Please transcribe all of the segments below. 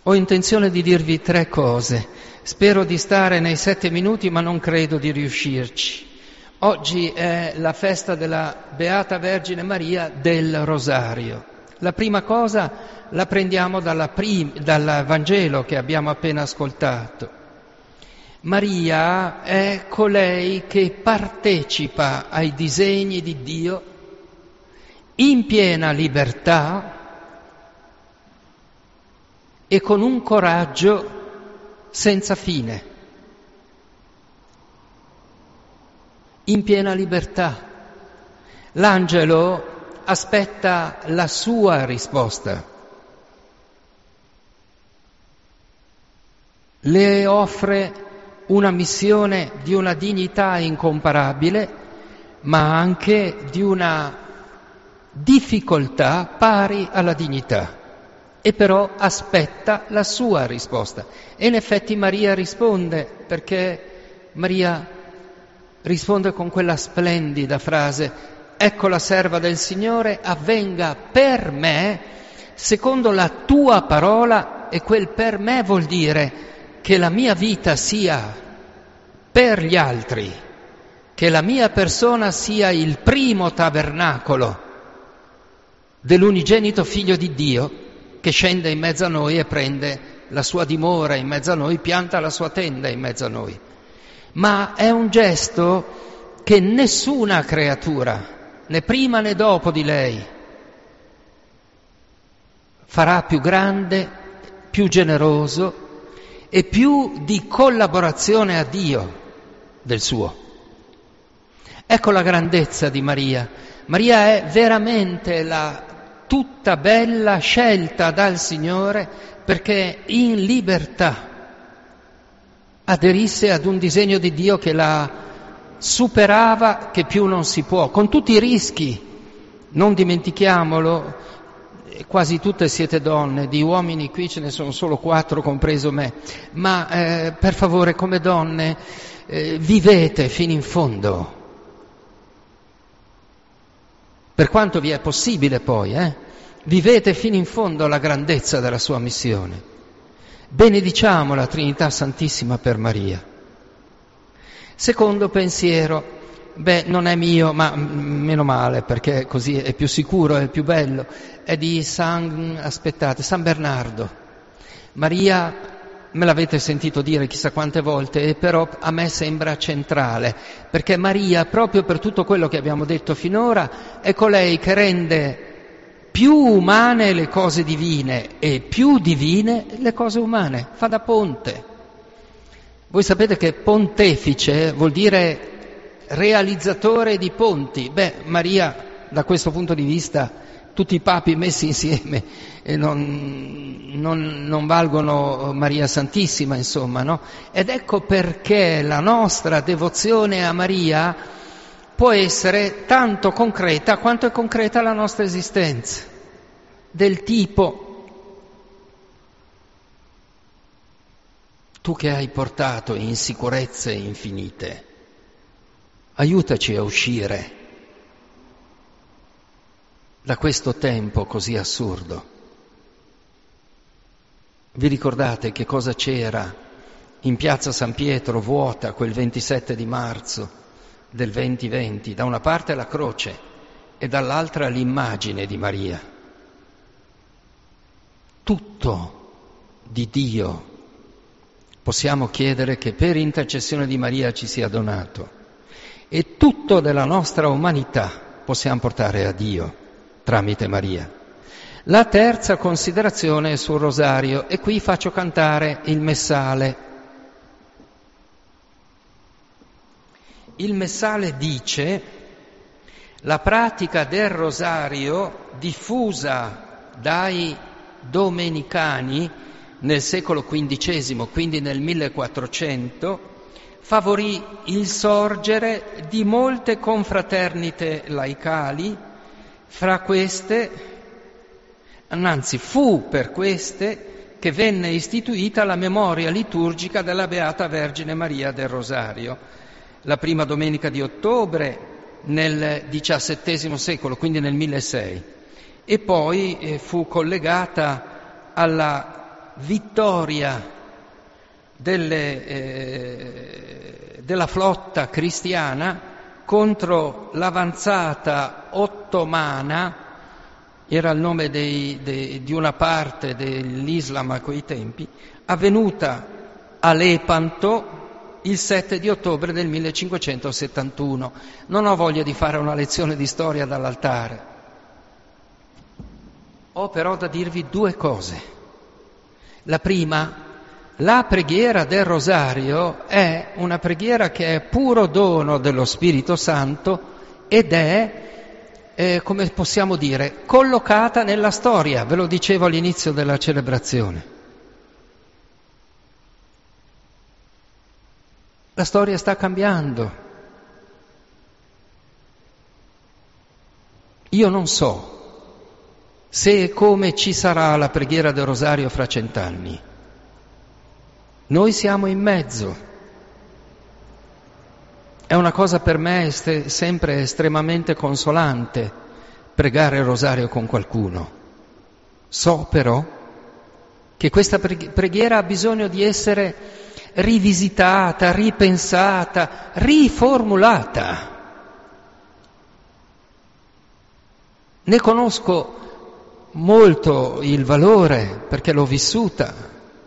Ho intenzione di dirvi 3 cose. Spero di stare nei 7 minuti, ma non credo di riuscirci. Oggi è la festa della Beata Vergine Maria del Rosario. La prima cosa la prendiamo dal Vangelo che abbiamo appena ascoltato. Maria è colei che partecipa ai disegni di Dio in piena libertà e con un coraggio senza fine. In piena libertà. L'angelo aspetta la sua risposta. Le offre una missione di una dignità incomparabile, ma anche di una difficoltà pari alla dignità. E però aspetta la sua risposta. E in effetti Maria risponde, perché Maria risponde con quella splendida frase: ecco la serva del Signore, avvenga per me secondo la tua parola. E quel per me vuol dire che la mia vita sia per gli altri, che la mia persona sia il primo tabernacolo dell'unigenito Figlio di Dio, che scende in mezzo a noi e prende la sua dimora in mezzo a noi, pianta la sua tenda in mezzo a noi. Ma è un gesto che nessuna creatura, né prima né dopo di lei, farà più grande, più generoso e più di collaborazione a Dio del suo. Ecco la grandezza di Maria. Maria è veramente la tutta bella scelta dal Signore, perché in libertà aderisse ad un disegno di Dio che la superava, che più non si può, con tutti i rischi. Non dimentichiamolo, quasi tutte siete donne, di uomini qui ce ne sono solo 4, compreso me, ma per favore, come donne, vivete fino in fondo. Per quanto vi è possibile poi, vivete fino in fondo la grandezza della sua missione. Benediciamo la Trinità Santissima per Maria. Secondo pensiero, non è mio, ma meno male, perché così è più sicuro, è più bello, è di San Bernardo. Maria, me l'avete sentito dire chissà quante volte, e però a me sembra centrale, perché Maria, proprio per tutto quello che abbiamo detto finora, è colei che rende più umane le cose divine e più divine le cose umane, fa da ponte. Voi sapete che pontefice vuol dire realizzatore di ponti. Maria, da questo punto di vista, tutti i papi messi insieme non valgono Maria Santissima, insomma, no? Ed ecco perché la nostra devozione a Maria può essere tanto concreta quanto è concreta la nostra esistenza, del tipo: tu che hai portato insicurezze infinite, aiutaci a uscire da questo tempo così assurdo. Vi ricordate che cosa c'era in piazza San Pietro vuota quel 27 di marzo del 2020? Da una parte la croce e dall'altra l'immagine di Maria. Tutto di Dio possiamo chiedere che per intercessione di Maria ci sia donato, e tutto della nostra umanità possiamo portare a Dio tramite Maria. La terza considerazione è sul rosario, e qui faccio cantare il Messale. Il Messale dice: la pratica del rosario, diffusa dai domenicani nel secolo XV, quindi nel 1400, favorì il sorgere di molte confraternite laicali. Fra queste, anzi fu per queste che venne istituita la memoria liturgica della Beata Vergine Maria del Rosario, la prima domenica di ottobre nel XVII secolo, quindi nel 1600, e poi fu collegata alla vittoria della flotta cristiana contro l'avanzata ottomana, era il nome di una parte dell'Islam a quei tempi, avvenuta a Lepanto il 7 di ottobre del 1571. Non ho voglia di fare una lezione di storia dall'altare. Ho però da dirvi due cose. La prima, la preghiera del Rosario è una preghiera che è puro dono dello Spirito Santo ed è, come possiamo dire, collocata nella storia. Ve lo dicevo all'inizio della celebrazione. La storia sta cambiando. Io non so se e come ci sarà la preghiera del Rosario fra 100 anni. Noi siamo in mezzo. È una cosa per me sempre estremamente consolante pregare il Rosario con qualcuno. So però che questa preghiera ha bisogno di essere rivisitata, ripensata, riformulata. Ne conosco molto il valore perché l'ho vissuta.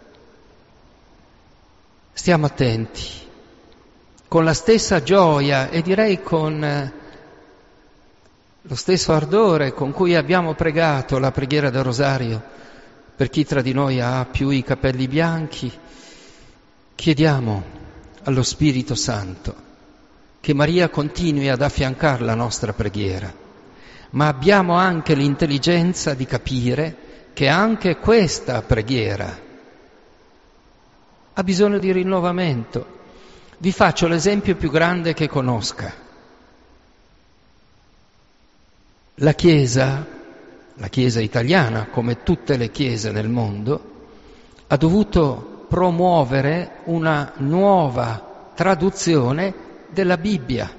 Stiamo attenti, con la stessa gioia e direi con lo stesso ardore con cui abbiamo pregato la preghiera del Rosario per chi tra di noi ha più i capelli bianchi. Chiediamo allo Spirito Santo che Maria continui ad affiancare la nostra preghiera, ma abbiamo anche l'intelligenza di capire che anche questa preghiera ha bisogno di rinnovamento. Vi faccio l'esempio più grande che conosca. La Chiesa italiana, come tutte le chiese nel mondo, ha dovuto promuovere una nuova traduzione della Bibbia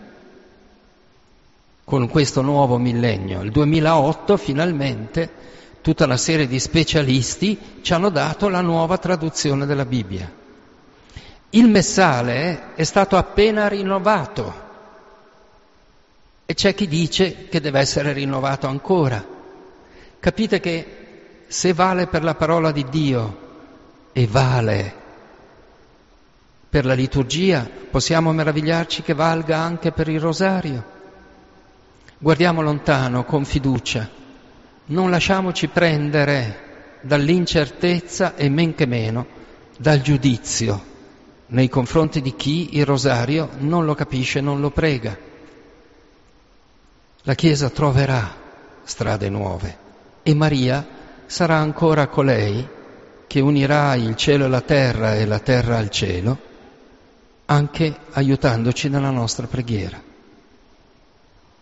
con questo nuovo millennio. Il 2008 finalmente tutta una serie di specialisti ci hanno dato la nuova traduzione della Bibbia. Il Messale è stato appena rinnovato e c'è chi dice che deve essere rinnovato ancora. Capite che se vale per la parola di Dio e vale per la liturgia, possiamo meravigliarci che valga anche per il Rosario. Guardiamo lontano con fiducia, non lasciamoci prendere dall'incertezza e men che meno dal giudizio nei confronti di chi il Rosario non lo capisce, non lo prega. La Chiesa troverà strade nuove e Maria sarà ancora colei che unirà il cielo e la terra al cielo, anche aiutandoci nella nostra preghiera.